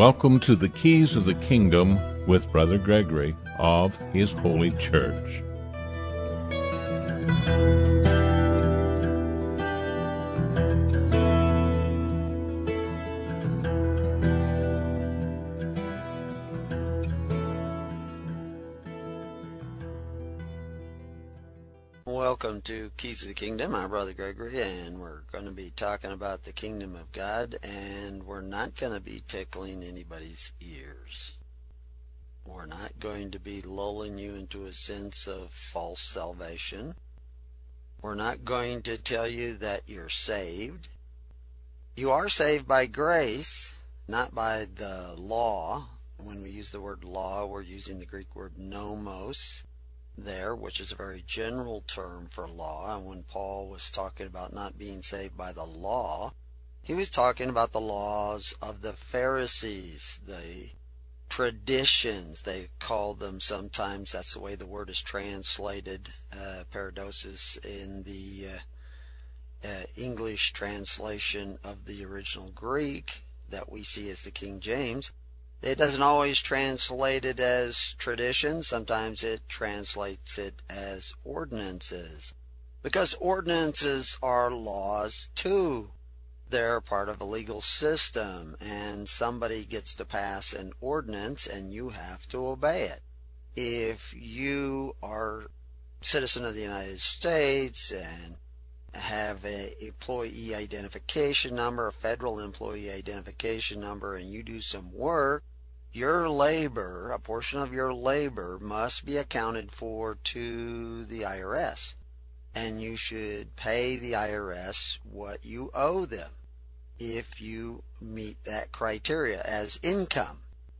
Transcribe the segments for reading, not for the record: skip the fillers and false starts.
Welcome to the Keys of the Kingdom with Brother Gregory of His Holy Church. Welcome to Keys of the Kingdom. I'm Brother Gregory, and we're going to be talking about the Kingdom of God, and we're not going to be tickling anybody's ears. We're not going to be lulling you into a sense of false salvation. We're not going to tell you that you're saved. You are saved by grace, not by the law. When we use the word law, we're using the Greek word nomos there, which is a very general term for law. And when Paul was talking about not being saved by the law, he was talking about the laws of the Pharisees, the traditions, they call them sometimes. That's the way the word is translated, paradosis, in the English translation of the original Greek that we see as the King James. It doesn't always translate it as tradition. Sometimes it translates it as ordinances, because ordinances are laws too. They're part of a legal system, and somebody gets to pass an ordinance and you have to obey it. If you are a citizen of the United States and have an employee identification number, a federal employee identification number, and you do some work, your labor, a portion of your labor, must be accounted for to the IRS. And you should pay the IRS what you owe them if you meet that criteria as income.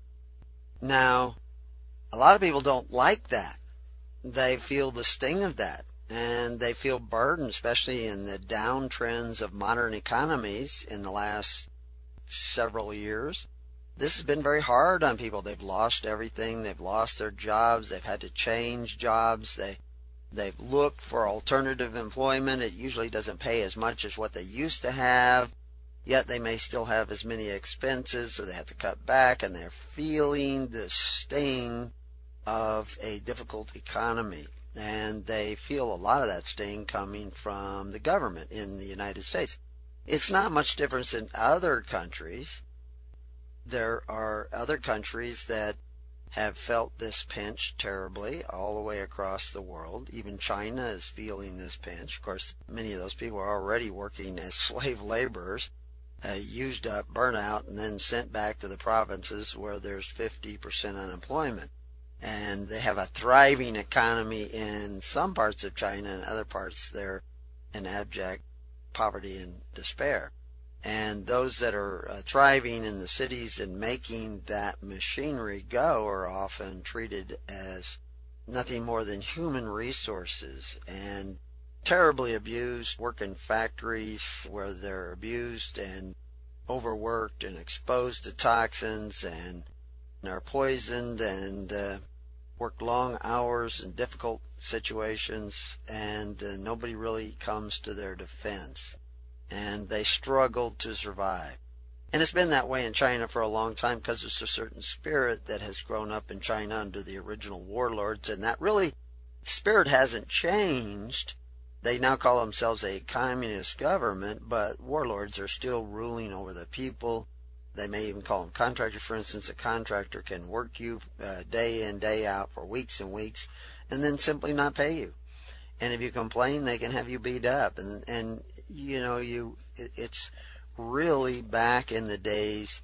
Now, a lot of people don't like that. They feel the sting of that, and they feel burdened, especially in the downtrends of modern economies in the last several years. This has been very hard on people. They've lost everything. They've lost their jobs. They've had to change jobs. They've looked for alternative employment. It usually doesn't pay as much as what they used to have, yet they may still have as many expenses, so they have to cut back, and they're feeling the sting of a difficult economy. And they feel a lot of that sting coming from the government in the United States. It's not much difference in other countries. There are other countries that have felt this pinch terribly all the way across the world. Even China is feeling this pinch. Of course, many of those people are already working as slave laborers, used up, burnt out, and then sent back to the provinces where there's 50% unemployment. And they have a thriving economy in some parts of China, and other parts they're in abject poverty and despair. And those that are thriving in the cities and making that machinery go are often treated as nothing more than human resources and terribly abused, work in factories where they're abused and overworked and exposed to toxins and are poisoned and work long hours in difficult situations, and nobody really comes to their defense. And they struggle to survive. And it's been that way in China for a long time because there's a certain spirit that has grown up in China under the original warlords, and that really spirit hasn't changed. They now call themselves a communist government, but warlords are still ruling over the people. They may even call them contractors. For instance, a contractor can work you day in, day out for weeks and weeks and then simply not pay you. And if you complain, they can have you beat up. And you know, it's really back in the days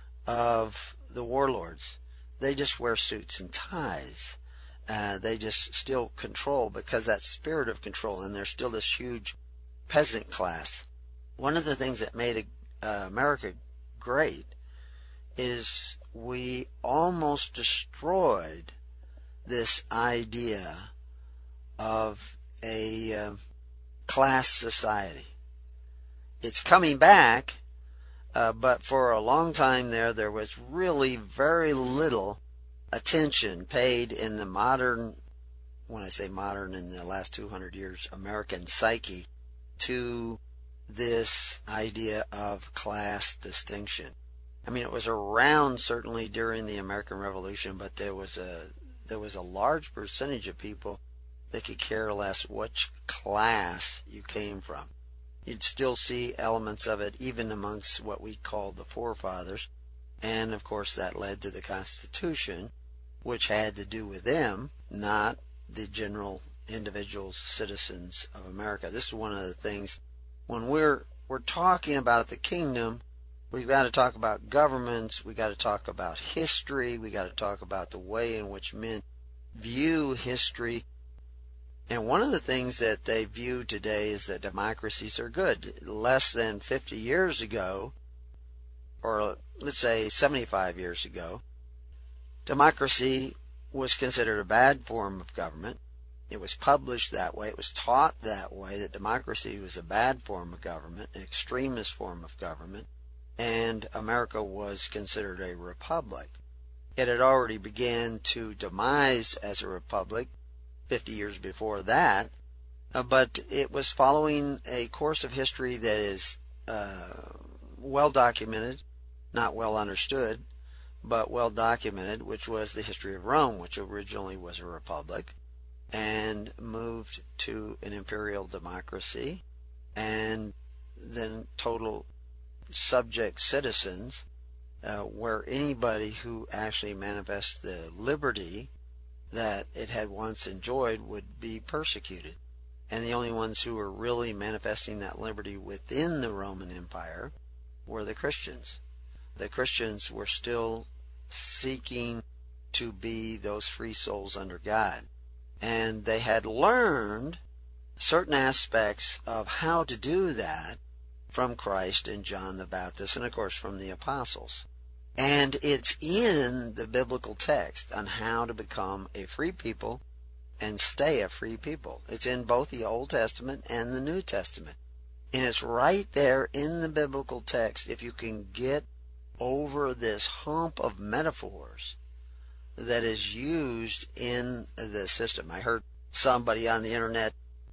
of the warlords. They just wear suits and ties. They just still control because that spirit of control, and there's still this huge peasant class. One of the things that made America great is we almost destroyed this idea of a class society. It's coming back, but for a long time there was really very little attention paid in the modern, when I say modern, in the last 200 years, American psyche to this idea of class distinction. I mean, it was around certainly during the American Revolution, but there was a large percentage of people that could care less which class you came from. You'd still see elements of it even amongst what we call the forefathers, and of course that led to the Constitution, which had to do with them, not the general individuals, citizens of America. This is one of the things when we're talking about the kingdom. We've got to talk about governments, we got to talk about history, we got to talk about the way in which men view history. And one of the things that they view today is that democracies are good. Less than 50 years ago, or let's say 75 years ago, democracy was considered a bad form of government. It was published that way, it was taught that way, that democracy was a bad form of government, an extremist form of government, and America was considered a republic. It had already began to demise as a republic 50 years before that, but it was following a course of history that is well documented, not well understood, but well documented, which was the history of Rome, which originally was a republic and moved to an imperial democracy, and then total subject citizens, where anybody who actually manifests the liberty that it had once enjoyed would be persecuted. And the only ones who were really manifesting that liberty within the Roman Empire were the Christians. The Christians were still seeking to be those free souls under God. And they had learned certain aspects of how to do that from Christ and John the Baptist, and of course from the apostles. And it's in the biblical text on how to become a free people and stay a free people. It's in both the Old Testament and the New Testament. And it's right there in the biblical text. If you can get over this hump of metaphors that is used in the system. I heard somebody on the internet,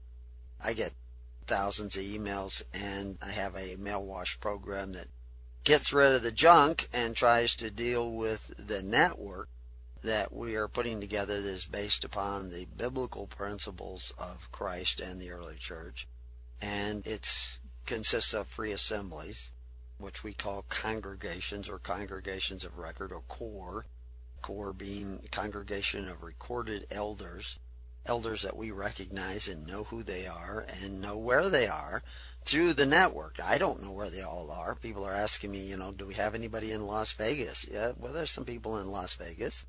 I get thousands of emails, and I have a mail wash program that gets rid of the junk and tries to deal with the network that we are putting together that is based upon the biblical principles of Christ and the early church. And it consists of free assemblies, which we call congregations or congregations of record, or core. Core being congregation of recorded elders, elders that we recognize and know who they are and know where they are through the network. I don't know where they all are. People are asking me, do we have anybody in Las Vegas? Yeah, well, there's some people in Las Vegas.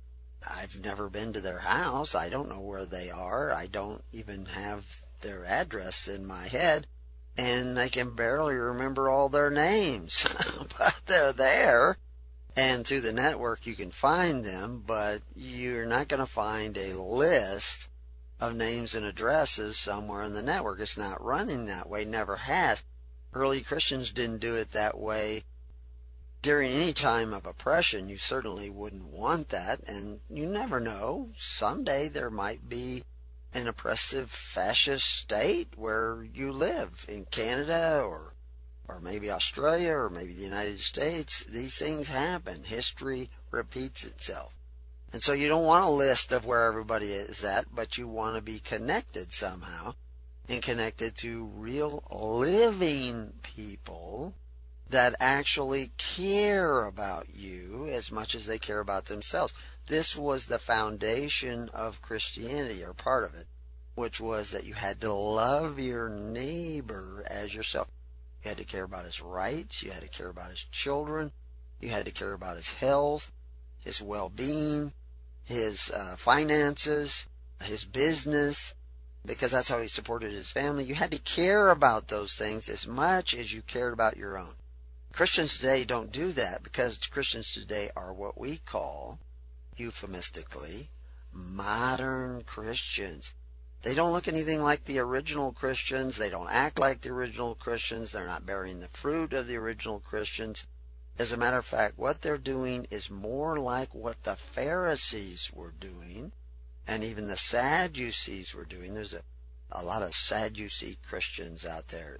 I've never been to their house. I don't know where they are. I don't even have their address in my head, and I can barely remember all their names. But they're there, and through the network you can find them, but you're not going to find a list of names and addresses somewhere in the network. It's not running that way, never has. Early Christians didn't do it that way during any time of oppression. You certainly wouldn't want that, and you never know. Someday there might be an oppressive fascist state where you live, in Canada or maybe Australia or maybe the United States. These things happen. History repeats itself. And so you don't want a list of where everybody is at, but you want to be connected somehow, and connected to real living people that actually care about you as much as they care about themselves. This was the foundation of Christianity, or part of it, which was that you had to love your neighbor as yourself. You had to care about his rights, you had to care about his children, you had to care about his health, his well-being, his finances, his business, because that's how he supported his family. You had to care about those things as much as you cared about your own. Christians today don't do that, because Christians today are what we call, euphemistically, modern Christians. They don't look anything like the original Christians. They don't act like the original Christians. They're not bearing the fruit of the original Christians. As a matter of fact, what they're doing is more like what the Pharisees were doing, and even the Sadducees were doing. There's a lot of Sadducee Christians out there.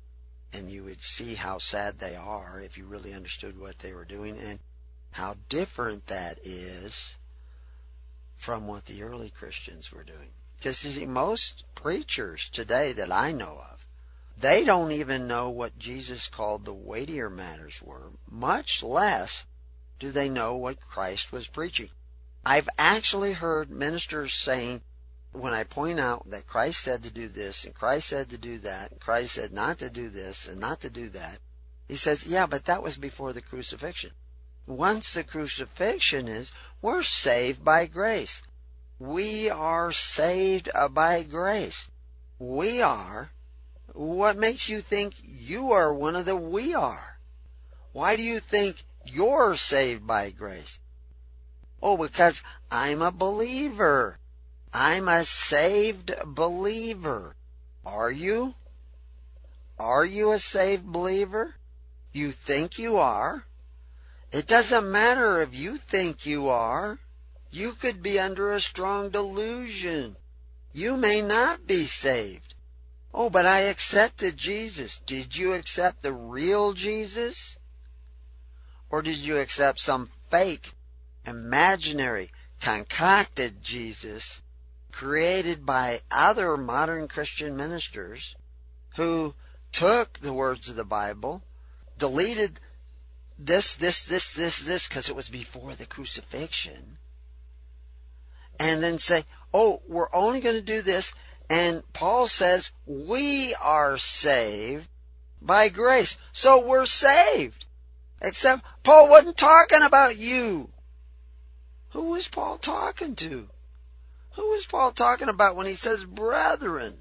and you would see how sad they are if you really understood what they were doing and how different that is from what the early Christians were doing. Because you see, most preachers today that I know of, they don't even know what Jesus called the weightier matters were, much less do they know what Christ was preaching. I've actually heard ministers saying, when I point out that Christ said to do this, and Christ said to do that, and Christ said not to do this and not to do that, he says, yeah, but that was before the crucifixion. Once the crucifixion is, we're saved by grace. We are saved by grace. We are. What makes you think you are one of the we are? Why do you think you're saved by grace? Oh, because I'm a believer. I'm a saved believer. Are you? Are you a saved believer? You think you are. It doesn't matter if you think you are. You could be under a strong delusion. You may not be saved. Oh, but I accepted Jesus. Did you accept the real Jesus? Or did you accept some fake, imaginary, concocted Jesus created by other modern Christian ministers who took the words of the Bible, deleted this, because it was before the crucifixion, and then say, oh, we're only going to do this, and Paul says we are saved by grace. So we're saved. Except Paul wasn't talking about you. Who was Paul talking to? Who was Paul talking about when he says brethren?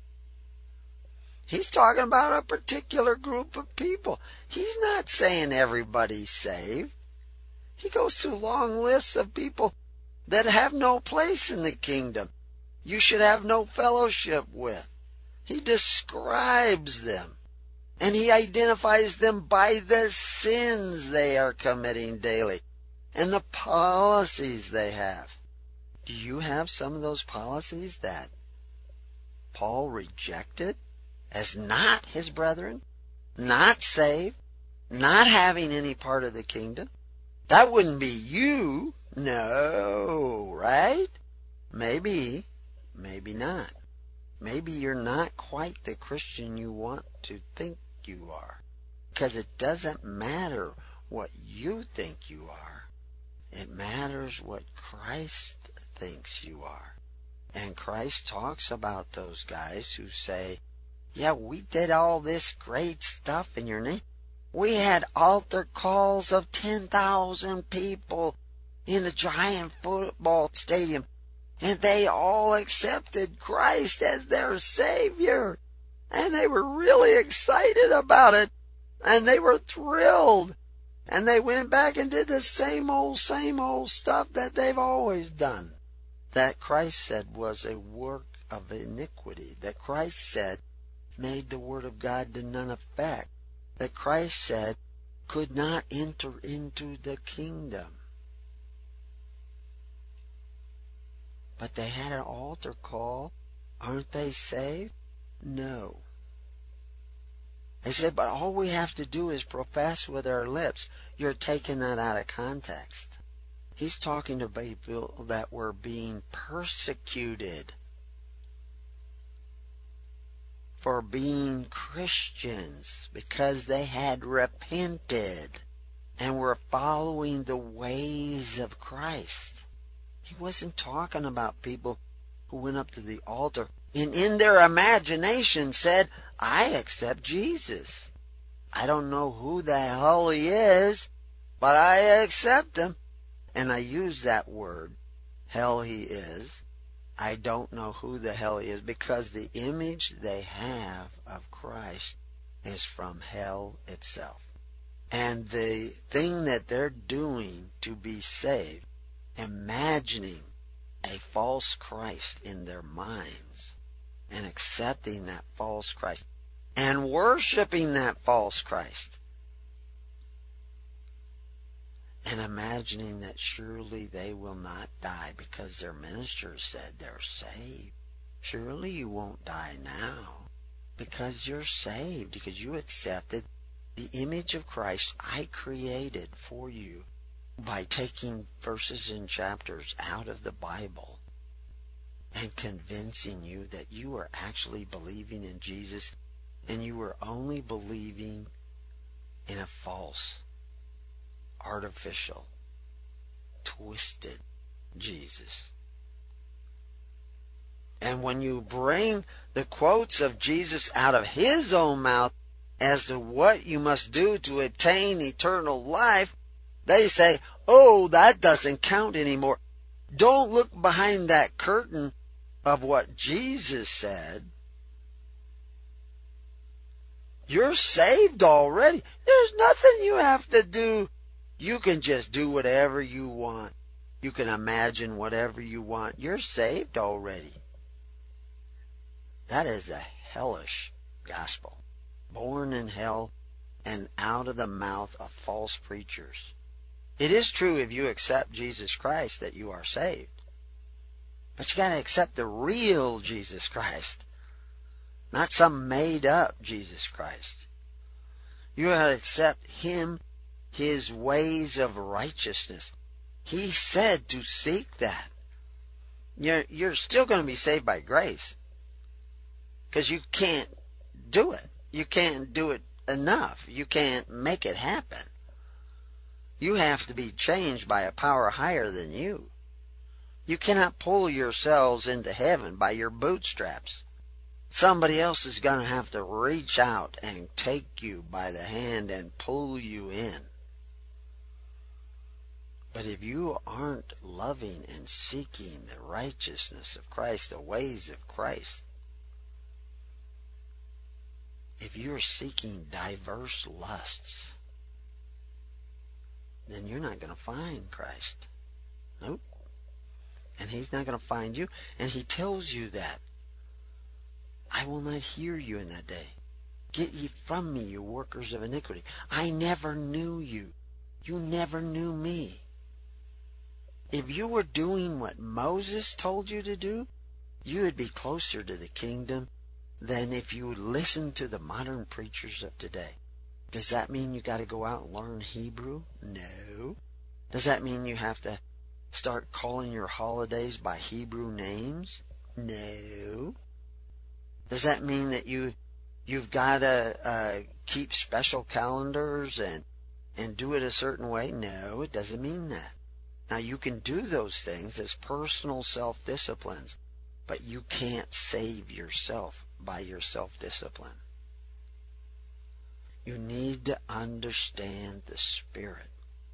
He's talking about a particular group of people. He's not saying everybody's saved. He goes through long lists of people that have no place in the kingdom. You should have no fellowship with. He describes them. And he identifies them by the sins they are committing daily and the policies they have. Do you have some of those policies that Paul rejected as not his brethren, not saved, not having any part of the kingdom? That wouldn't be you. No, right? Maybe, maybe not. Maybe you're not quite the Christian you want to think you are. Because it doesn't matter what you think you are. It matters what Christ thinks you are. And Christ talks about those guys who say, yeah, we did all this great stuff in your name. We had altar calls of 10,000 people in a giant football stadium. And they all accepted Christ as their Savior. And they were really excited about it. And they were thrilled. And they went back and did the same old stuff that they've always done. That Christ said was a work of iniquity. That Christ said made the Word of God to none effect. That Christ said could not enter into the kingdom. But they had an altar call. Aren't they saved? No. They said, but all we have to do is profess with our lips. You're taking that out of context. He's talking to people that were being persecuted for being Christians because they had repented and were following the ways of Christ. He wasn't talking about people who went up to the altar and in their imagination said, I accept Jesus. I don't know who the hell he is, but I accept him. And I use that word, hell he is. I don't know who the hell he is because the image they have of Christ is from hell itself. And the thing that they're doing to be saved, imagining a false Christ in their minds and accepting that false Christ and worshiping that false Christ and imagining that surely they will not die because their minister said they're saved. Surely you won't die now. Because you're saved, because you accepted the image of Christ I created for you by taking verses and chapters out of the Bible and convincing you that you are actually believing in Jesus, and you were only believing in a false, artificial, twisted Jesus. And when you bring the quotes of Jesus out of his own mouth as to what you must do to obtain eternal life, they say, oh, that doesn't count anymore. Don't look behind that curtain of what Jesus said. You're saved already. There's nothing you have to do. You can just do whatever you want. You can imagine whatever you want. You're saved already. That is a hellish gospel, born in hell and out of the mouth of false preachers. It is true if you accept Jesus Christ that you are saved. But you got to accept the real Jesus Christ, not some made up Jesus Christ. You got to accept him, his ways of righteousness. He said to seek that. You're still going to be saved by grace, because you can't do it. You can't do it enough. You can't make it happen. You have to be changed by a power higher than you. You cannot pull yourselves into heaven by your bootstraps. Somebody else is going to have to reach out and take you by the hand and pull you in. But if you aren't loving and seeking the righteousness of Christ, the ways of Christ, if you're seeking diverse lusts, then you're not going to find Christ. Nope. And he's not going to find you. And he tells you that. I will not hear you in that day. Get ye from me, you workers of iniquity. I never knew you. You never knew me. If you were doing what Moses told you to do, you would be closer to the kingdom than if you listen to the modern preachers of today. Does that mean you got to go out and learn Hebrew? No. Does that mean you have to start calling your holidays by Hebrew names? No. Does that mean that you've got to keep special calendars and do it a certain way? No, it doesn't mean that. Now, you can do those things as personal self-disciplines, but you can't save yourself by your self-discipline. You need to understand the Spirit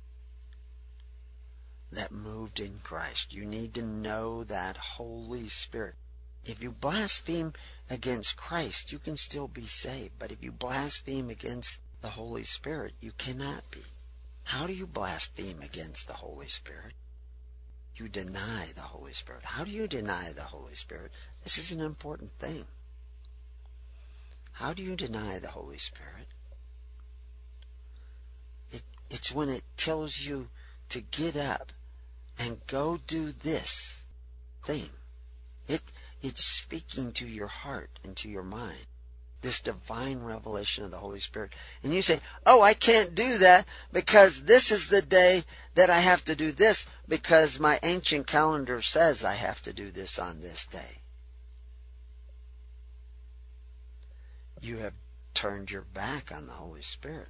that moved in Christ. You need to know that Holy Spirit. If you blaspheme against Christ, you can still be saved. But if you blaspheme against the Holy Spirit, you cannot be. How do you blaspheme against the Holy Spirit? You deny the Holy Spirit. How do you deny the Holy Spirit? This is an important thing. How do you deny the Holy Spirit? It's when it tells you to get up and go do this thing. It's speaking to your heart and to your mind, this divine revelation of the Holy Spirit. And you say, oh, I can't do that because this is the day that I have to do this because my ancient calendar says I have to do this on this day. You have turned your back on the Holy Spirit.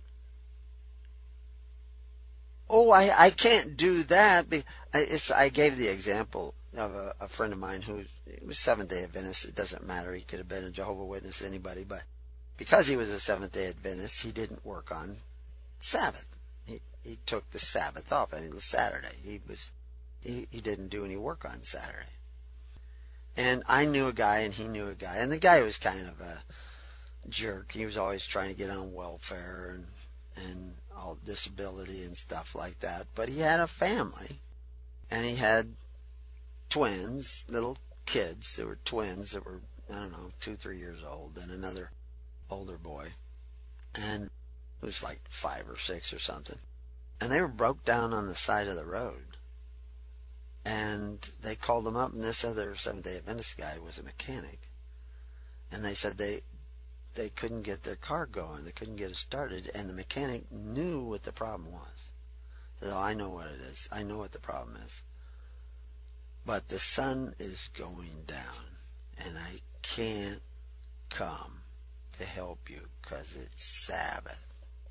Oh, I can't do that. I gave the example of a friend of mine who was Seventh-day Adventist. It doesn't matter. He could have been a Jehovah's Witness, anybody. But because he was a Seventh-day Adventist, he didn't work on Sabbath. He took the Sabbath off. I mean, it was Saturday. He didn't do any work on Saturday. And I knew a guy, and he knew a guy. And the guy was kind of a jerk. He was always trying to get on welfare and all disability and stuff like that. But he had a family, and he had twins, little kids. There were twins that were, 2-3 years old, and another older boy, and it was like 5 or 6 or something. And they were broke down on the side of the road, and they called him up, and this other Seventh-day Adventist guy was a mechanic, and they said they couldn't get their car going. They couldn't get it started, and the mechanic knew what the problem was. He said, "Oh, I know what it is. I know what the problem is. But the sun is going down, and I can't come to help you because it's Sabbath."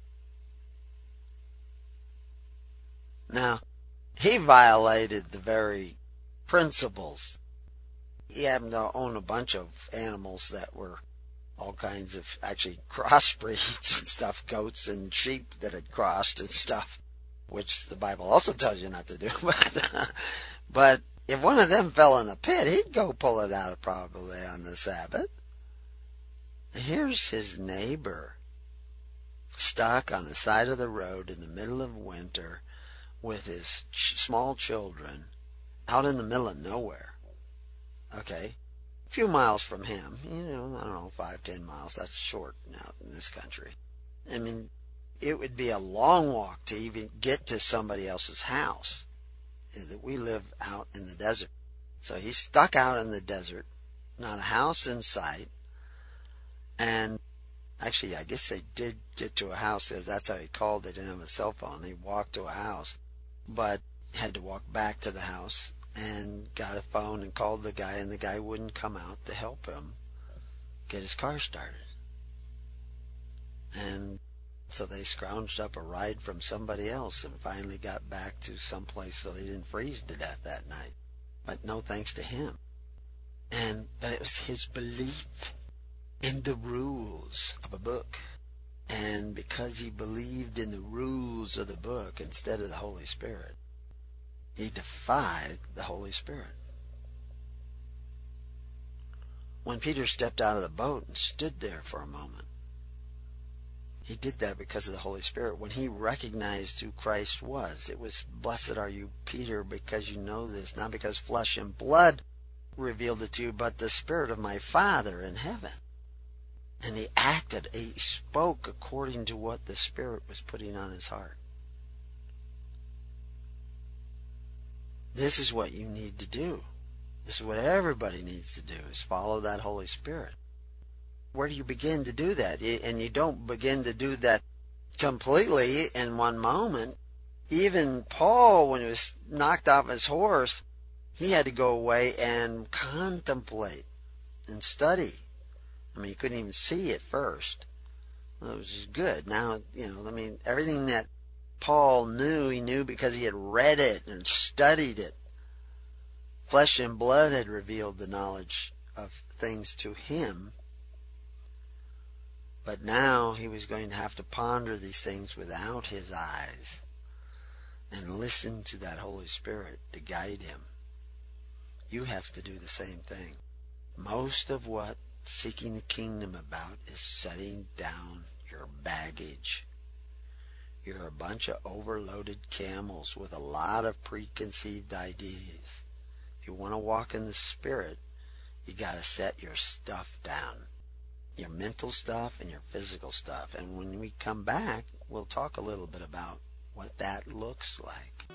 Now, he violated the very principles. He happened to own a bunch of animals that were all kinds of actually crossbreeds and stuff, goats and sheep that had crossed and stuff, which the Bible also tells you not to do. But if one of them fell in a pit, he'd go pull it out probably on the Sabbath. Here's his neighbor stuck on the side of the road in the middle of winter with his small children out in the middle of nowhere. Okay, a few miles from him, I don't know, 5-10 miles. That's short now in this country. I mean, it would be a long walk to even get to somebody else's house. That we live out in the desert. So he's stuck out in the desert, not a house in sight. And actually, I guess they did get to a house. That's how he called. They didn't have a cell phone. He walked to a house, but had to walk back to the house and got a phone and called the guy, and the guy wouldn't come out to help him get his car started. And so they scrounged up a ride from somebody else and finally got back to some place so they didn't freeze to death that night. But no thanks to him. But it was his belief in the rules of a book. And because he believed in the rules of the book instead of the Holy Spirit, he defied the Holy Spirit. When Peter stepped out of the boat and stood there for a moment, he did that because of the Holy Spirit. When he recognized who Christ was, it was, "Blessed are you, Peter, because you know this, not because flesh and blood revealed it to you, but the Spirit of my Father in heaven." And he acted, he spoke according to what the Spirit was putting on his heart. This is what you need to do. This is what everybody needs to do, is follow that Holy Spirit. Where do you begin to do that? And you don't begin to do that completely in one moment. Even Paul, when he was knocked off his horse, he had to go away and contemplate and study. I mean, he couldn't even see at first. Well, it was just good. Now, everything that Paul knew, he knew because he had read it and studied it. Flesh and blood had revealed the knowledge of things to him. But now he was going to have to ponder these things without his eyes and listen to that Holy Spirit to guide him. You have to do the same thing. Most of what seeking the kingdom about is setting down your baggage. You're a bunch of overloaded camels with a lot of preconceived ideas. If you want to walk in the Spirit, you got to set your stuff down. Your mental stuff and your physical stuff. And when we come back, we'll talk a little bit about what that looks like.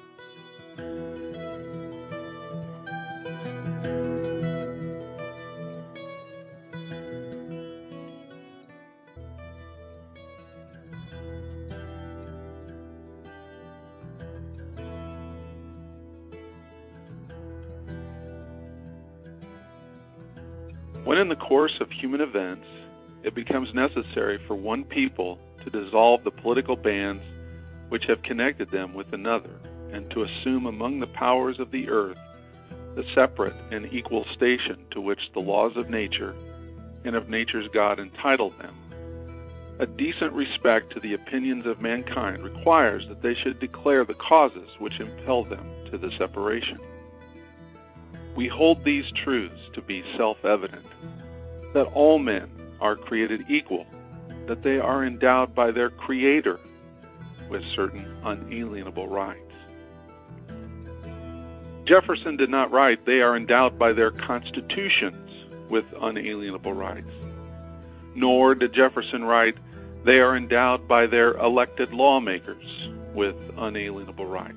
When in the course of human events, it becomes necessary for one people to dissolve the political bands which have connected them with another, and to assume among the powers of the earth the separate and equal station to which the laws of nature and of nature's God entitle them, a decent respect to the opinions of mankind requires that they should declare the causes which impel them to the separation. We hold these truths to be self-evident, that all men are created equal, that they are endowed by their Creator with certain unalienable rights. Jefferson did not write, "They are endowed by their constitutions with unalienable rights." Nor did Jefferson write, "They are endowed by their elected lawmakers with unalienable rights."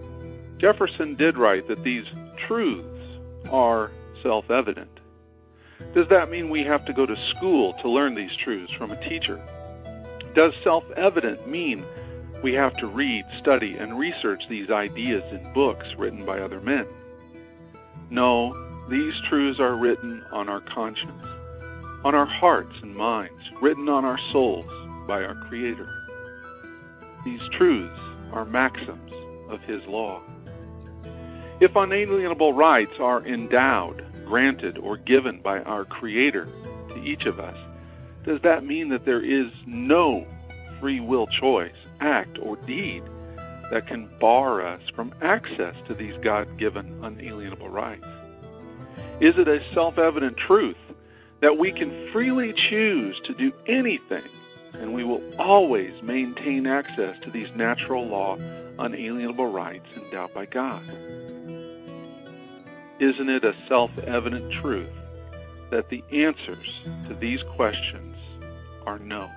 Jefferson did write that these truths are self-evident, Does that mean we have to go to school to learn these truths from a teacher? Does self-evident mean we have to read, study, and research these ideas in books written by other men? No, these truths are written on our conscience, on our hearts and minds, written on our souls by our Creator. These truths are maxims of His law. If unalienable rights are endowed, granted, or given by our Creator to each of us, does that mean that there is no free will choice, act, or deed that can bar us from access to these God-given unalienable rights? Is it a self-evident truth that we can freely choose to do anything and we will always maintain access to these natural law, unalienable rights endowed by God? Isn't it a self-evident truth that the answers to these questions are no?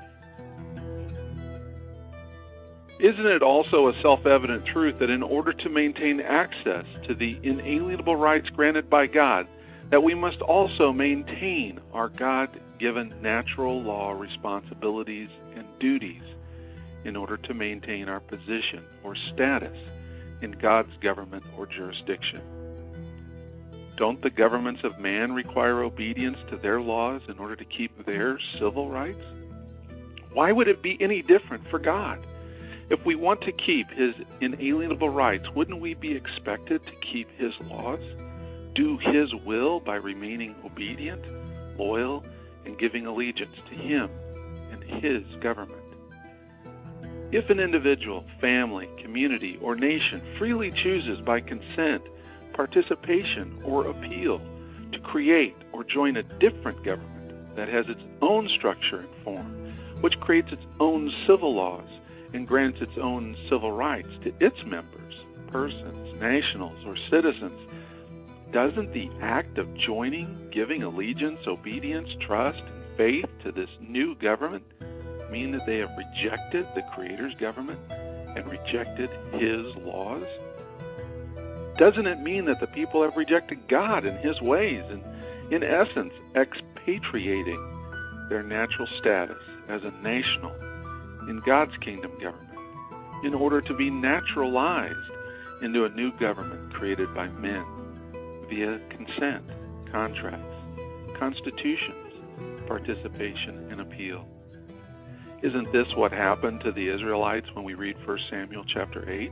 Isn't it also a self-evident truth that in order to maintain access to the inalienable rights granted by God, that we must also maintain our God-given natural law responsibilities and duties in order to maintain our position or status in God's government or jurisdiction? Don't the governments of man require obedience to their laws in order to keep their civil rights? Why would it be any different for God? If we want to keep His inalienable rights, wouldn't we be expected to keep His laws, do His will by remaining obedient, loyal, and giving allegiance to Him and His government? If an individual, family, community, or nation freely chooses by consent, participation, or appeal to create or join a different government that has its own structure and form, which creates its own civil laws and grants its own civil rights to its members, persons, nationals, or citizens, doesn't the act of joining, giving allegiance, obedience, trust, and faith to this new government mean that they have rejected the Creator's government and rejected His laws? Doesn't it mean that the people have rejected God and His ways and, in essence, expatriating their natural status as a national in God's kingdom government in order to be naturalized into a new government created by men via consent, contracts, constitutions, participation, and appeal? Isn't this what happened to the Israelites when we read 1 Samuel chapter 8?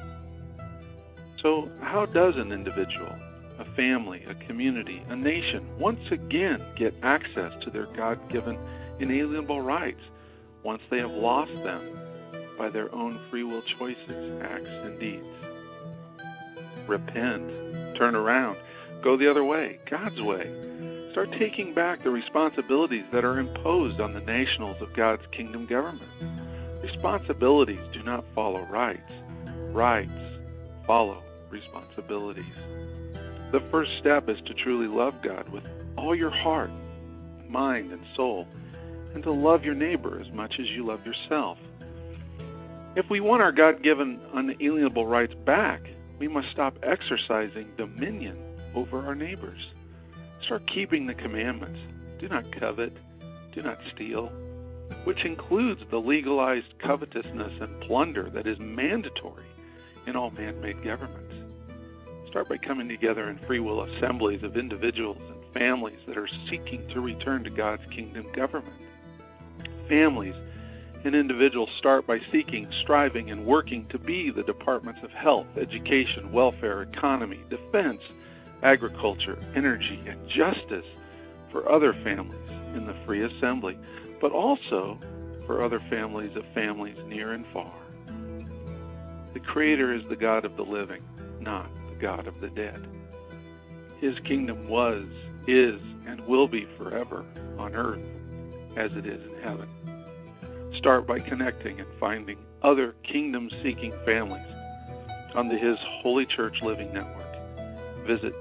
So how does an individual, a family, a community, a nation once again get access to their God-given inalienable rights once they have lost them by their own free will choices, acts, and deeds? Repent, turn around, go the other way, God's way. Start taking back the responsibilities that are imposed on the nationals of God's kingdom government. Responsibilities do not follow rights. Rights follow responsibilities. The first step is to truly love God with all your heart, mind, and soul, and to love your neighbor as much as you love yourself. If we want our God-given unalienable rights back, we must stop exercising dominion over our neighbors. Start keeping the commandments. Do not covet. Do not steal, which includes the legalized covetousness and plunder that is mandatory in all man-made governments. Start by coming together in free will assemblies of individuals and families that are seeking to return to God's kingdom government. Families and individuals start by seeking, striving, and working to be the departments of health, education, welfare, economy, defense, agriculture, energy, and justice for other families in the free assembly, but also for other families of families near and far. The Creator is the God of the living, not the God of the dead. His kingdom was, is, and will be forever on earth as it is in heaven. Start by connecting and finding other kingdom-seeking families on the His Holy Church Living Network. Visit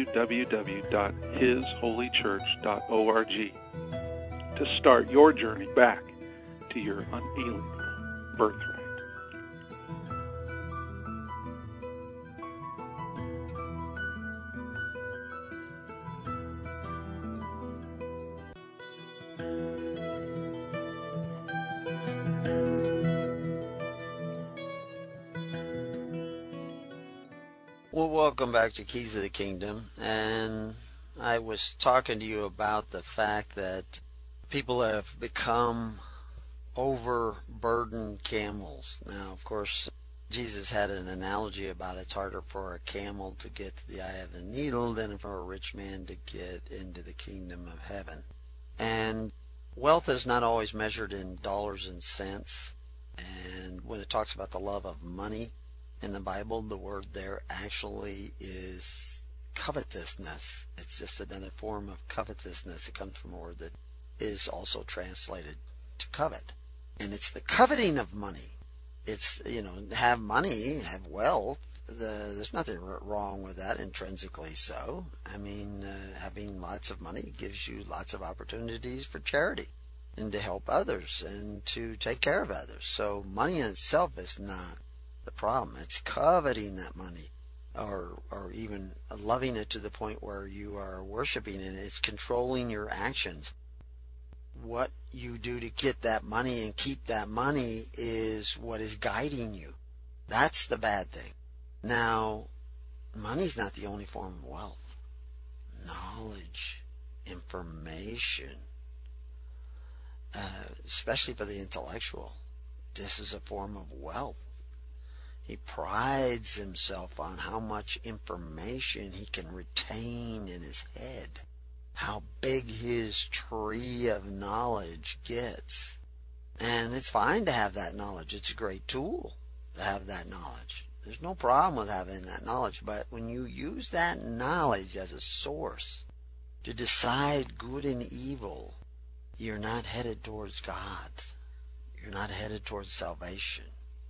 www.hisholychurch.org to start your journey back to your unalienable birthright. Well, welcome back to Keys of the Kingdom. And I was talking to you about the fact that people have become overburdened camels. Now, of course, Jesus had an analogy about it's harder for a camel to get to the eye of the needle than for a rich man to get into the kingdom of heaven. And wealth is not always measured in dollars and cents. And when it talks about the love of money in the Bible, the word there actually is covetousness. It's just another form of covetousness. It comes from a word that is also translated to covet. And it's the coveting of money. It's, have money, have wealth. There's nothing wrong with that, intrinsically so. I mean, having lots of money gives you lots of opportunities for charity and to help others and to take care of others. So money in itself is not the problem. It's coveting that money, or even loving it to the point where you are worshiping it. It's controlling your actions. What you do to get that money and keep that money is what is guiding you. That's the bad thing. Now, money's not the only form of wealth. Knowledge, information, especially for the intellectual, this is a form of wealth. He prides himself on how much information he can retain in his head, how big his tree of knowledge gets. And it's fine to have that knowledge. It's a great tool to have that knowledge. There's no problem with having that knowledge, but when you use that knowledge as a source to decide good and evil, you're not headed towards God. You're not headed towards salvation.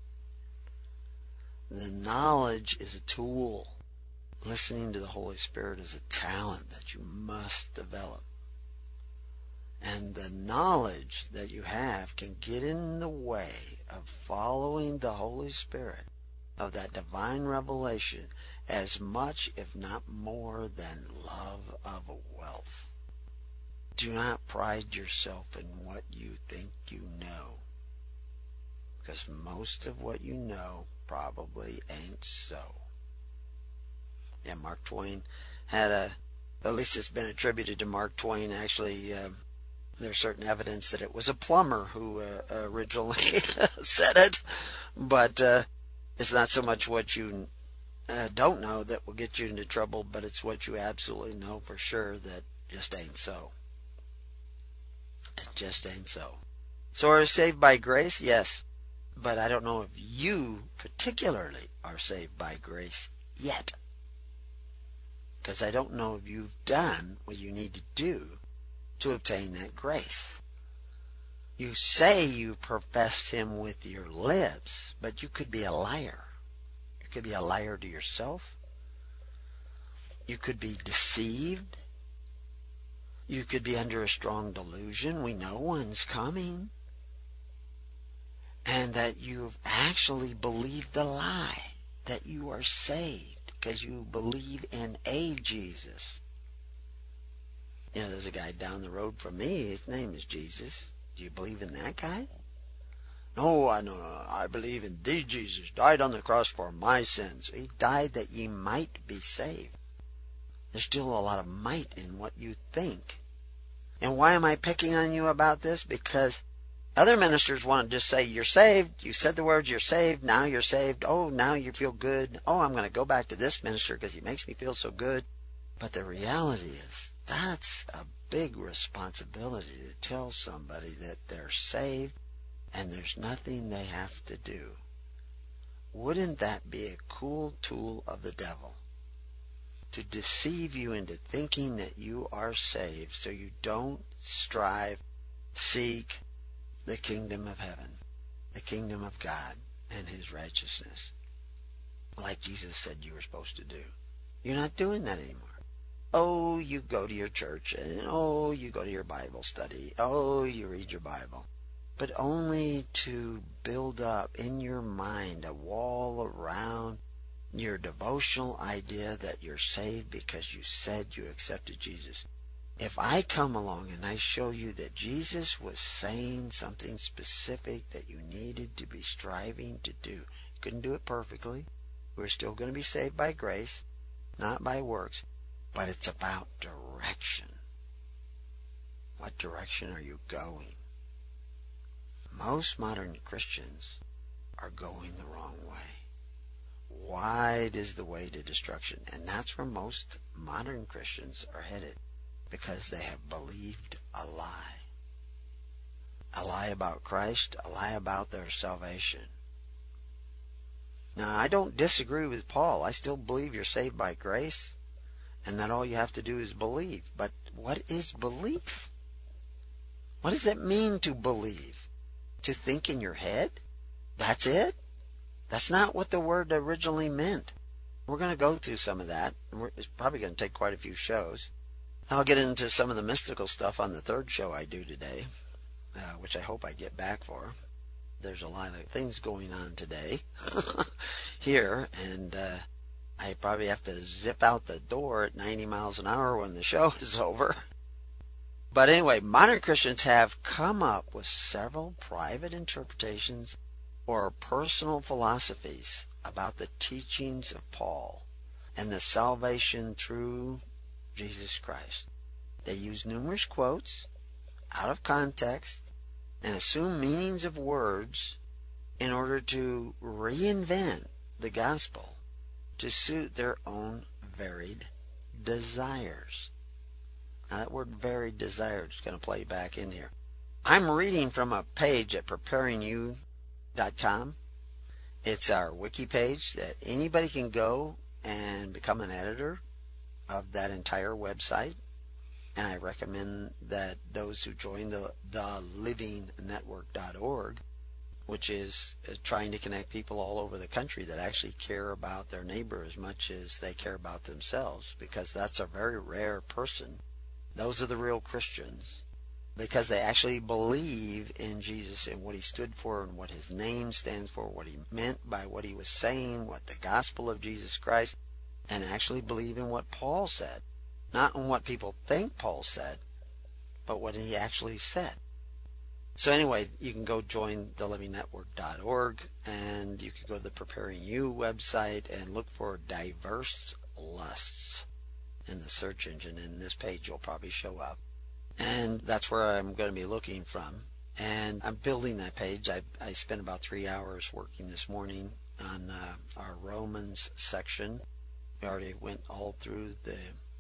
The knowledge is a tool. Listening to the Holy Spirit is a talent that you must develop. And the knowledge that you have can get in the way of following the Holy Spirit, of that divine revelation, as much, if not more, than love of wealth. Do not pride yourself in what you think you know, because most of what you know probably ain't so. Yeah, Mark Twain had at least it's been attributed to Mark Twain. Actually, there's certain evidence that it was a plumber who originally said it, but it's not so much what you don't know that will get you into trouble, but it's what you absolutely know for sure that just ain't so. It just ain't so. So are you saved by grace? Yes, but I don't know if you particularly are saved by grace yet, because I don't know if you've done what you need to do to obtain that grace. You say you profess him with your lips, but you could be a liar. You could be a liar to yourself. You could be deceived. You could be under a strong delusion. We know one's coming. And that you've actually believed the lie that you are saved because you believe in a Jesus. There's a guy down the road from me. His name is Jesus. Do you believe in that guy? No, I believe in the Jesus. Died on the cross for my sins. He died that ye might be saved. There's still a lot of might in what you think. And why am I picking on you about this? Because other ministers want to just say, you're saved. You said the words, you're saved. Now you're saved. Oh, now you feel good. Oh, I'm going to go back to this minister because he makes me feel so good. But the reality is, that's a big responsibility to tell somebody that they're saved and there's nothing they have to do. Wouldn't that be a cool tool of the devil? To deceive you into thinking that you are saved so you don't strive, seek the kingdom of heaven, the kingdom of God and his righteousness, like Jesus said you were supposed to do. You're not doing that anymore. Oh, you go to your church, and oh, you go to your Bible study. Oh, you read your Bible. But only to build up in your mind a wall around your devotional idea that you're saved because you said you accepted Jesus. If I come along and I show you that Jesus was saying something specific that you needed to be striving to do, you couldn't do it perfectly. We're still going to be saved by grace, not by works, but it's about direction. What direction are you going? Most modern Christians are going the wrong way. Wide is the way to destruction, and that's where most modern Christians are headed, because they have believed a lie. A lie about Christ, a lie about their salvation. Now, I don't disagree with Paul. I still believe you're saved by grace, and that all you have to do is believe. But what is belief? What does it mean to believe? To think in your head? That's it? That's not what the word originally meant. We're going to go through some of that. It's probably going to take quite a few shows. I'll get into some of the mystical stuff on the third show I do today, which I hope I get back for. There's a lot of things going on today here, and I probably have to zip out the door at 90 miles an hour when the show is over. But anyway, modern Christians have come up with several private interpretations or personal philosophies about the teachings of Paul and the salvation through Jesus Christ. They use numerous quotes out of context and assume meanings of words in order to reinvent the gospel to suit their own varied desires. Now that word varied desires is going to play back in here. I'm reading from a page at preparingyou.com. It's our wiki page that anybody can go and become an editor of that entire website. And I recommend that those who join the livingnetwork.org, which is trying to connect people all over the country that actually care about their neighbor as much as they care about themselves, because that's a very rare person. Those are the real Christians, because they actually believe in Jesus and what he stood for and what his name stands for, what he meant by what he was saying, what the gospel of Jesus Christ, and actually believe in what Paul said. Not in what people think Paul said, but what he actually said. So anyway, you can go join thelivingnetwork.org, and you can go to the Preparing You website and look for diverse lusts in the search engine. In this page you'll probably show up. And that's where I'm going to be looking from. And I'm building that page. I spent about 3 hours working this morning on our Romans section. We already went all through the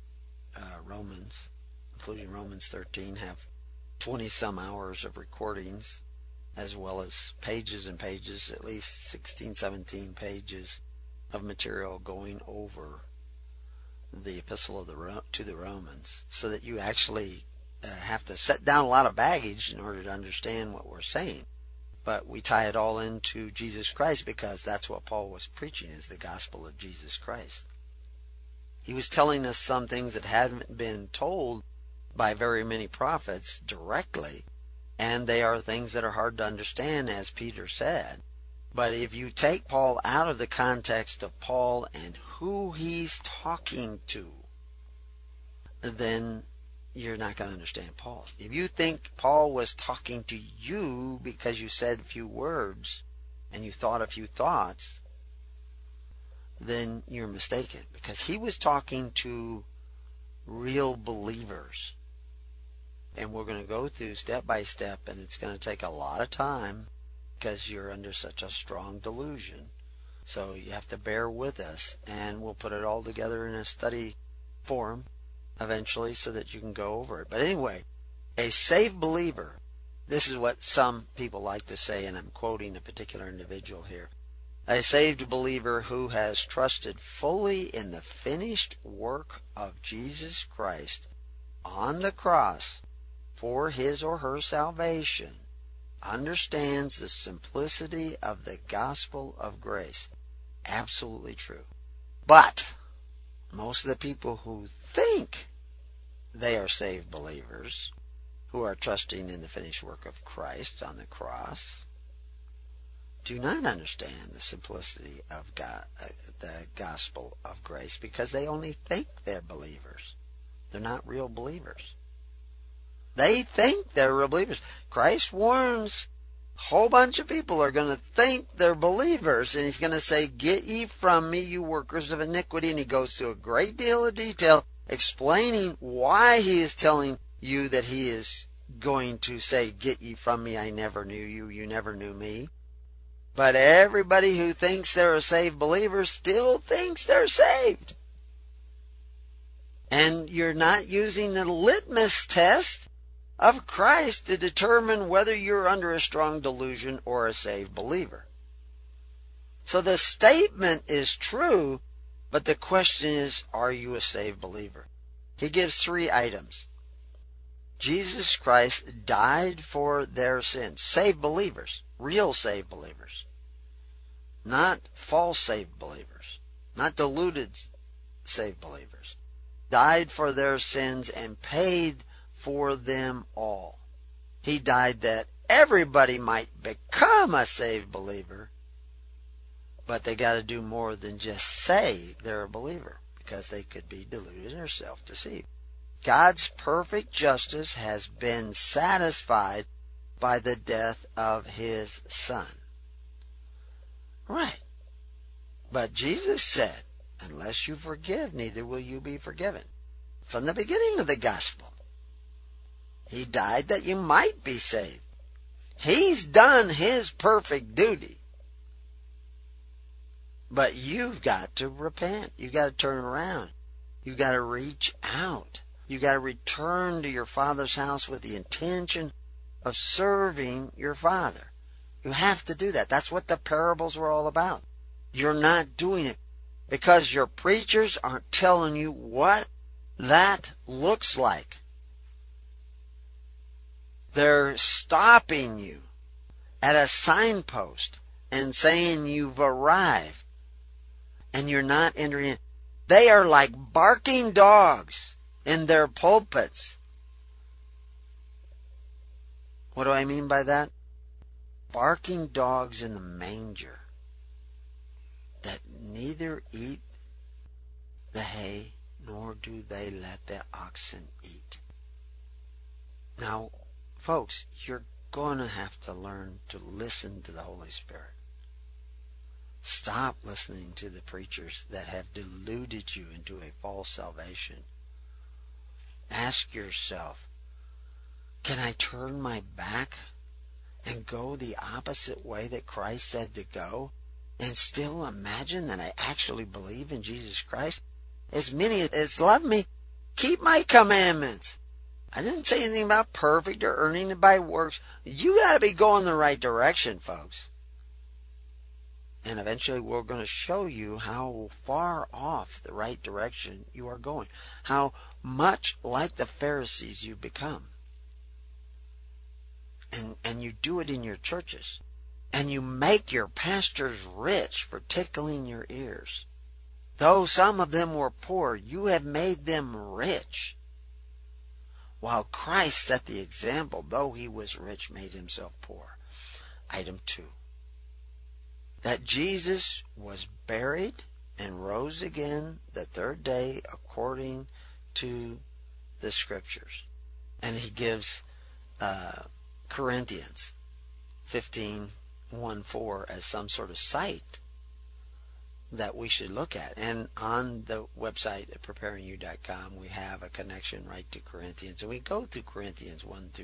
Romans, including Romans 13, have 20-some hours of recordings, as well as pages and pages, at least 16, 17 pages of material going over the epistle to the Romans, so that you actually have to set down a lot of baggage in order to understand what we're saying. But we tie it all into Jesus Christ, because that's what Paul was preaching, is the gospel of Jesus Christ. He was telling us some things that hadn't been told by very many prophets directly, and they are things that are hard to understand, as Peter said. But if you take Paul out of the context of Paul and who he's talking to, then you're not going to understand Paul. If you think Paul was talking to you because you said a few words and you thought a few thoughts, then you're mistaken, because he was talking to real believers. And we're going to go through step by step, and it's going to take a lot of time because you're under such a strong delusion. So you have to bear with us, and we'll put it all together in a study forum eventually so that you can go over it. But anyway, a saved believer, this is what some people like to say, and I'm quoting a particular individual here. A saved believer who has trusted fully in the finished work of Jesus Christ on the cross for his or her salvation understands the simplicity of the gospel of grace. Absolutely true. But most of the people who think they are saved believers, who are trusting in the finished work of Christ on the cross, do not understand the simplicity of God, the gospel of grace, because they only think they're believers. They're not real believers. They think they're real believers. Christ warns whole bunch of people are going to think they're believers, and he's going to say, "Get ye from me, you workers of iniquity," and he goes through a great deal of detail explaining why he is telling you that he is going to say, "Get ye from me, I never knew you, you never knew me." But everybody who thinks they're a saved believer still thinks they're saved. And you're not using the litmus test of Christ to determine whether you're under a strong delusion or a saved believer. So the statement is true, but the question is, are you a saved believer? He gives 3 items. Jesus Christ died for their sins. Saved believers, real saved believers. Not false saved believers, not deluded saved believers. Died for their sins and paid for them all. He died that everybody might become a saved believer, but they got to do more than just say they're a believer, because they could be deluded or self-deceived. God's perfect justice has been satisfied by the death of his Son. Right. But Jesus said, "Unless you forgive, neither will you be forgiven." From the beginning of the gospel, he died that you might be saved. He's done his perfect duty. But you've got to repent. You've got to turn around. You've got to reach out. You've got to return to your Father's house with the intention of serving your Father. You have to do that. That's what the parables were all about. You're not doing it because your preachers aren't telling you what that looks like. They're stopping you at a signpost and saying you've arrived, and you're not entering in. They are like barking dogs in their pulpits. What do I mean by that? Barking dogs in the manger that neither eat the hay nor do they let the oxen eat. Now, folks, you're going to have to learn to listen to the Holy Spirit. Stop listening to the preachers that have deluded you into a false salvation. Ask yourself, can I turn my back and go the opposite way that Christ said to go and still imagine that I actually believe in Jesus Christ? As many as love me, keep my commandments. I didn't say anything about perfect or earning it by works. You got to be going the right direction, folks. And eventually we're going to show you how far off the right direction you are going. How much like the Pharisees you become. And you do it in your churches. And you make your pastors rich for tickling your ears. Though some of them were poor, you have made them rich. While Christ set the example, though he was rich, made himself poor. Item 2. That Jesus was buried and rose again the 3rd day according to the Scriptures. And he gives Corinthians 15:1-4 as some sort of site that we should look at. And on the website at preparingyou.com, we have a connection right to Corinthians. And we go through Corinthians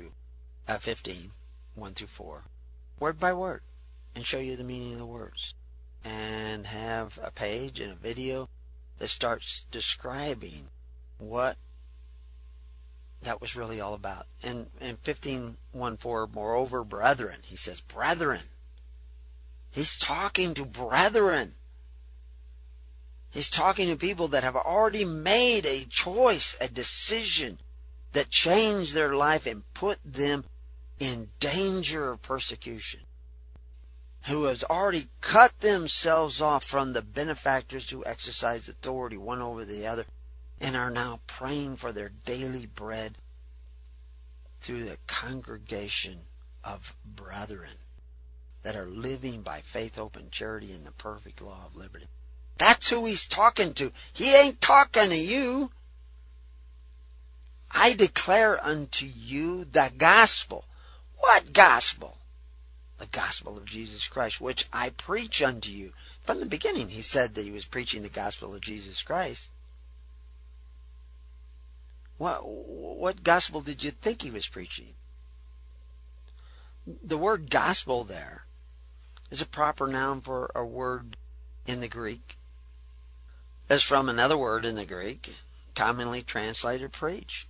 15:1-4, word by word, and show you the meaning of the words. And have a page and a video that starts describing what that was really all about. And in 15:1-4, moreover, brethren, he says, brethren. He's talking to brethren. He's talking to people that have already made a choice, a decision that changed their life and put them in danger of persecution. Who has already cut themselves off from the benefactors who exercise authority one over the other and are now praying for their daily bread through the congregation of brethren that are living by faith, hope, and charity in the perfect law of liberty. That's who he's talking to. He ain't talking to you. I declare unto you the gospel. What gospel? the gospel of Jesus Christ, which I preach unto you. From the beginning, he said that he was preaching the gospel of Jesus Christ. What gospel did you think he was preaching? The word gospel there is a proper noun for a word in the Greek. It's from another word in the Greek, commonly translated preach.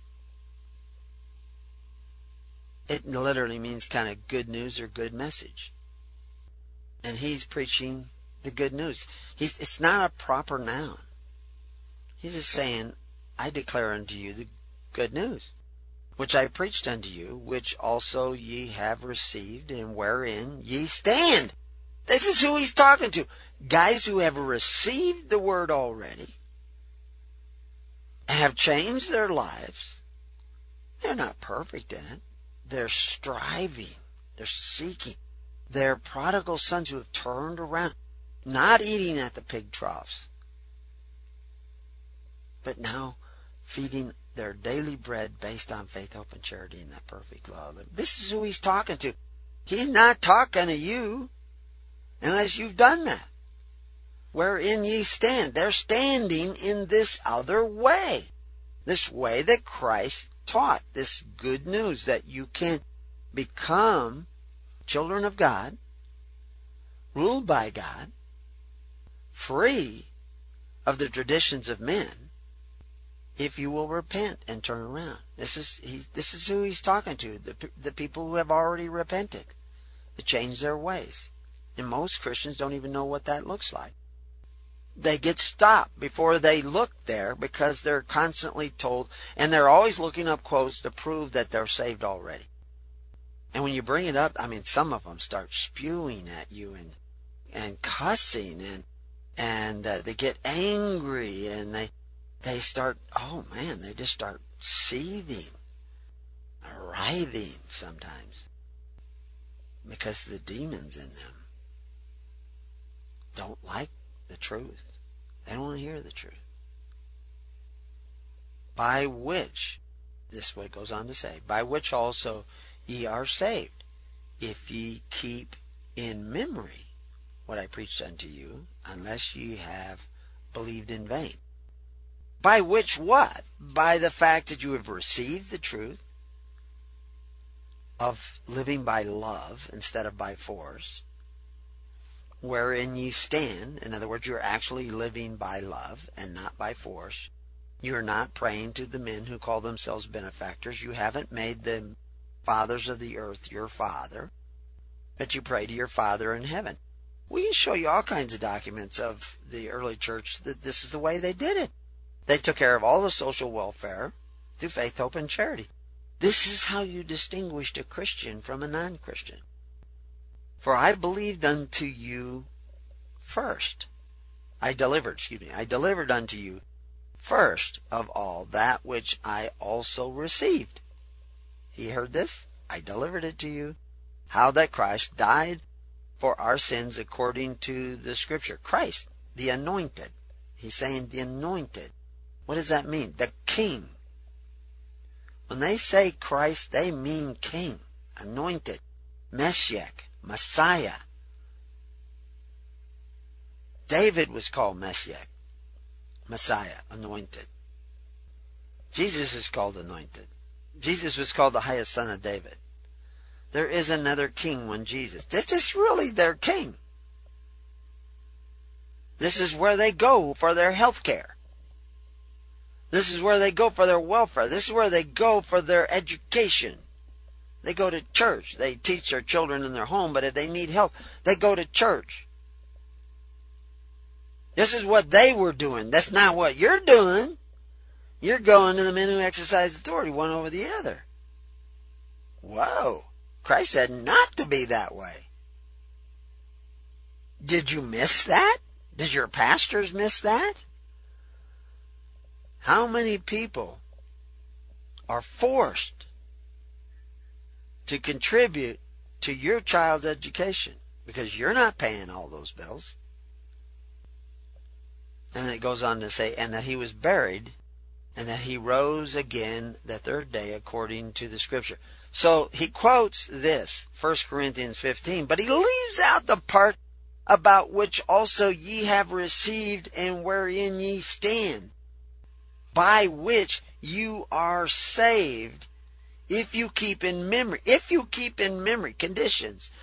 It literally means kind of good news or good message. And he's preaching the good news. It's not a proper noun. He's just saying, I declare unto you the good news, which I preached unto you, which also ye have received, and wherein ye stand. This is who he's talking to. Guys who have received the word already and have changed their lives. They're not perfect in it. They're striving. They're seeking. They're prodigal sons who have turned around, not eating at the pig troughs, but now feeding their daily bread based on faith, hope, and charity in that perfect love. This is who he's talking to. He's not talking to you unless you've done that. Wherein ye stand. They're standing in this other way. This way that Christ taught. This good news that you can become children of God, ruled by God, free of the traditions of men, if you will repent and turn around. This is who he's talking to, the people who have already repented, to change their ways. And most Christians don't even know what that looks like. They get stopped before they look there because they're constantly told, and they're always looking up quotes to prove that they're saved already. And when you bring it up, I mean, some of them start spewing at you and cussing, and they get angry, and they start, oh man, they just start seething, writhing sometimes, because the demons in them don't like the truth. They don't want to hear the truth. By which, this is what it goes on to say, by which also ye are saved, if ye keep in memory what I preached unto you, unless ye have believed in vain. By which what? By the fact that you have received the truth of living by love instead of by force, wherein ye stand. In other words, you're actually living by love and not by force. You're not praying to the men who call themselves benefactors. You haven't made the fathers of the earth your father, but you pray to your Father in heaven. We can show you all kinds of documents of the early church that this is the way they did it. They took care of all the social welfare through faith, hope, and charity. This is how you distinguished a Christian from a non-Christian. For I believed unto you first. I delivered unto you first of all that which I also received. He heard this? I delivered it to you. How that Christ died for our sins according to the Scripture. Christ, the anointed. He's saying the anointed. What does that mean? The King. When they say Christ, they mean King, anointed, Messiah, Messiah. David was called Messiah, anointed. Jesus is called anointed. Jesus was called the highest son of David. There is another king when Jesus. This is really their king. This is where they go for their health care. This is where they go for their welfare. This is where they go for their education. They go to church. They teach their children in their home, but if they need help, they go to church. This is what they were doing. That's not what you're doing. You're going to the men who exercise authority, one over the other. Whoa. Christ said not to be that way. Did you miss that? Did your pastors miss that? How many people are forced to contribute to your child's education because you're not paying all those bills? And it goes on to say, and that he was buried, and that he rose again the third day according to the Scripture. So he quotes this, 1 Corinthians 15, but he leaves out the part about which also ye have received and wherein ye stand, by which you are saved, if you keep in memory, conditions,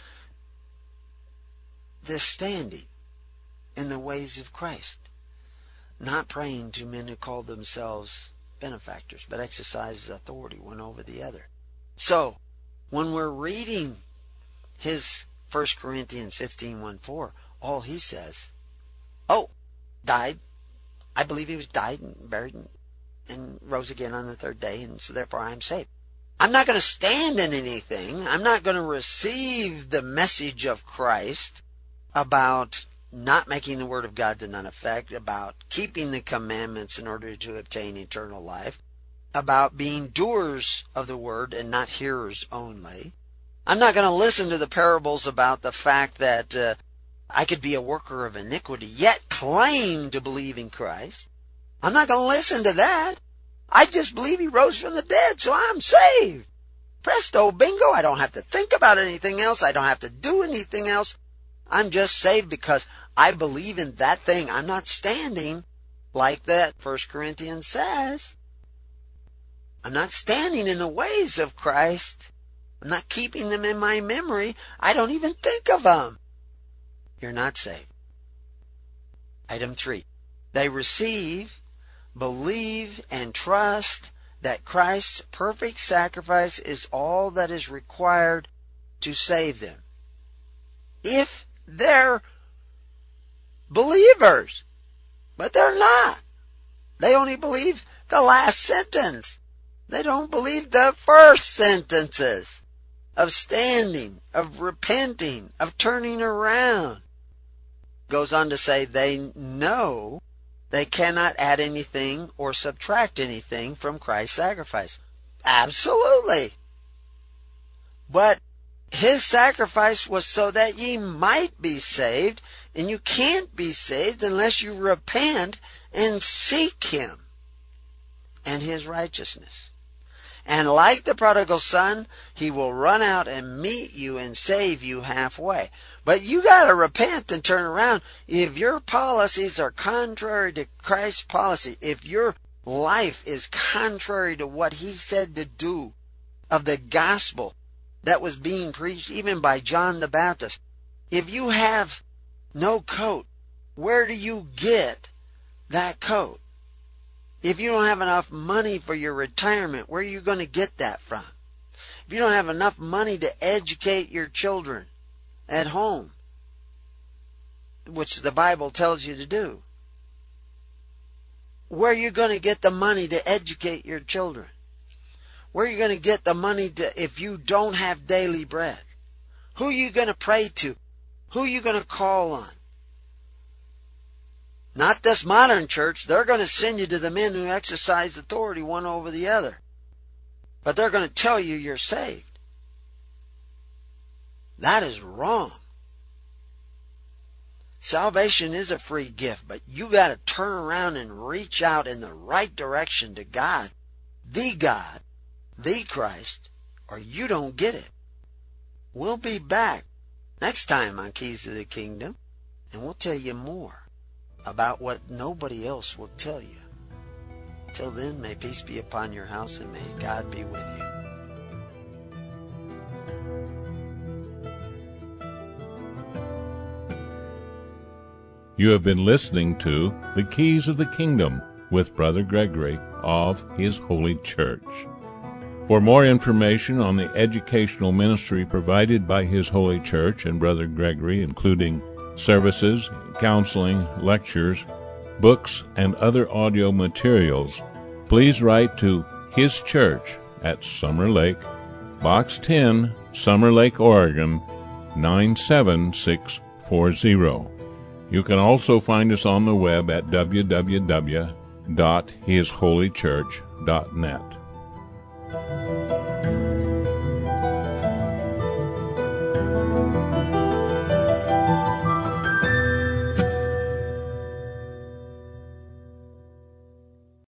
this standing in the ways of Christ, not praying to men who call themselves benefactors, but exercise authority one over the other. So, when we're reading his 1 Corinthians 15:1-4, all he says, died. I believe he was died and buried and rose again on the third day, and so therefore I am saved. I'm not going to stand in anything. I'm not going to receive the message of Christ about not making the word of God to none effect, about keeping the commandments in order to obtain eternal life, about being doers of the word and not hearers only. I'm not going to listen to the parables about the fact that I could be a worker of iniquity, yet claim to believe in Christ. I'm not going to listen to that. I just believe he rose from the dead, so I'm saved. Presto, bingo. I don't have to think about anything else. I don't have to do anything else. I'm just saved because I believe in that thing. I'm not standing like that 1 Corinthians says. I'm not standing in the ways of Christ. I'm not keeping them in my memory. I don't even think of them. You're not saved. Item 3. They receive, believe, and trust that Christ's perfect sacrifice is all that is required to save them, if they're believers. But they're not. They only believe the last sentence. They don't believe the first sentences of standing, of repenting, of turning around. Goes on to say they know they cannot add anything or subtract anything from Christ's sacrifice. Absolutely. But his sacrifice was so that ye might be saved, and you can't be saved unless you repent and seek him and his righteousness. And like the prodigal son, he will run out and meet you and save you halfway. But you got to repent and turn around. If your policies are contrary to Christ's policy, if your life is contrary to what he said to do of the gospel that was being preached even by John the Baptist, if you have no coat, where do you get that coat? If you don't have enough money for your retirement, where are you going to get that from? If you don't have enough money to educate your children at home, which the Bible tells you to do, where are you going to get the money to educate your children? Where are you going to get the money if you don't have daily bread? Who are you going to pray to? Who are you going to call on? Not this modern church. They're going to send you to the men who exercise authority one over the other. But they're going to tell you you're saved. That is wrong. Salvation is a free gift, but you got to turn around and reach out in the right direction to God, the Christ, or you don't get it. We'll be back next time on Keys to the Kingdom, and we'll tell you more about what nobody else will tell you. Till then, may peace be upon your house, and may God be with you. You have been listening to The Keys of the Kingdom with Brother Gregory of His Holy Church. For more information on the educational ministry provided by His Holy Church and Brother Gregory, including services, counseling, lectures, books, and other audio materials, please write to His Church at Summer Lake, Box 10, Summer Lake, Oregon, 97640. You can also find us on the web at www.hisholychurch.net.